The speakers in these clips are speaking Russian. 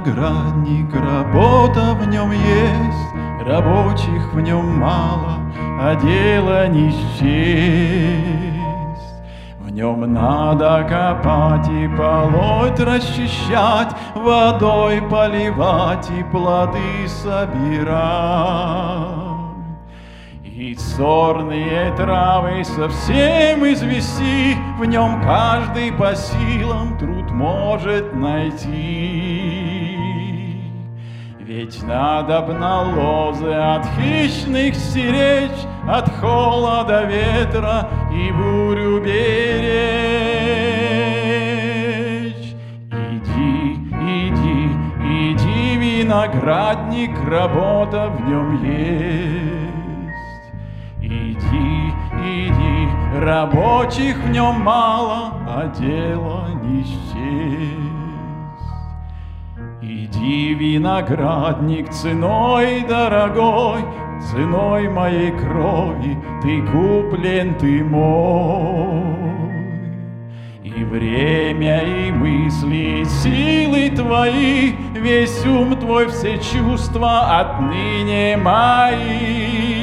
виноградник, работа в нем есть, рабочих в нем мало, а дело не счесть. В нем надо копать и полоть, расчищать, водой поливать и плоды собирать. И сорные травы совсем извести, в нем каждый по силам труд может найти. Ведь надобно лозы от хищных стеречь, от холода, ветра и бурю беречь. Иди, иди, иди, виноградник, работа в нем есть. Иди, иди, рабочих в нем мало, а дело не счесть. Иди, виноградник, ценой дорогой, ценой моей крови ты куплен, ты мой. И время, и мысли, и силы твои, весь ум твой, все чувства отныне мои.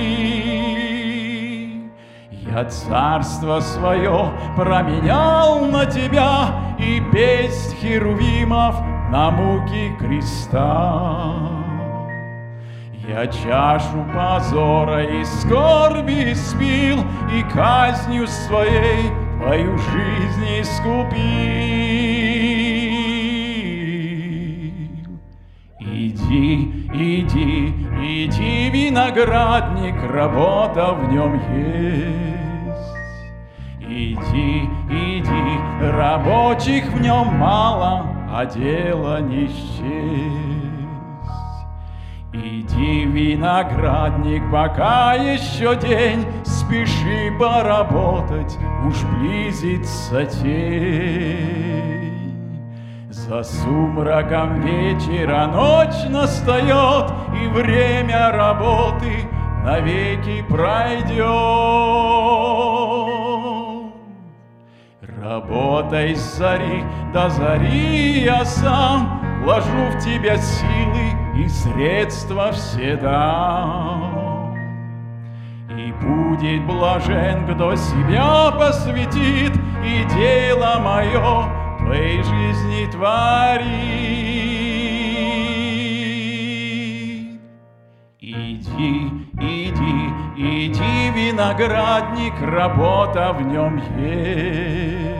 Я царство свое променял на тебя, и песнь херувимов на муки креста. Я чашу позора и скорби испил, и казнью своей твою жизнь искупил. Иди, иди, иди, виноградник, работа в нем есть. Иди, иди, рабочих в нем мало, а дело не счесть. Иди, виноградник, пока еще день, спеши поработать, уж близится тень. За сумраком вечера ночь настает, и время работы навеки пройдет. Работай с зари до зари, я сам вложу в тебя силы и средства все дам. И будет блажен, кто себя посвятит и дело мое твоей жизни творит. Иди, иди, иди, виноградник, работа в нем есть.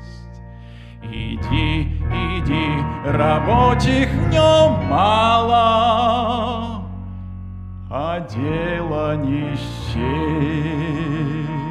Иди, иди, рабочих в нем мало, а дело не счесть.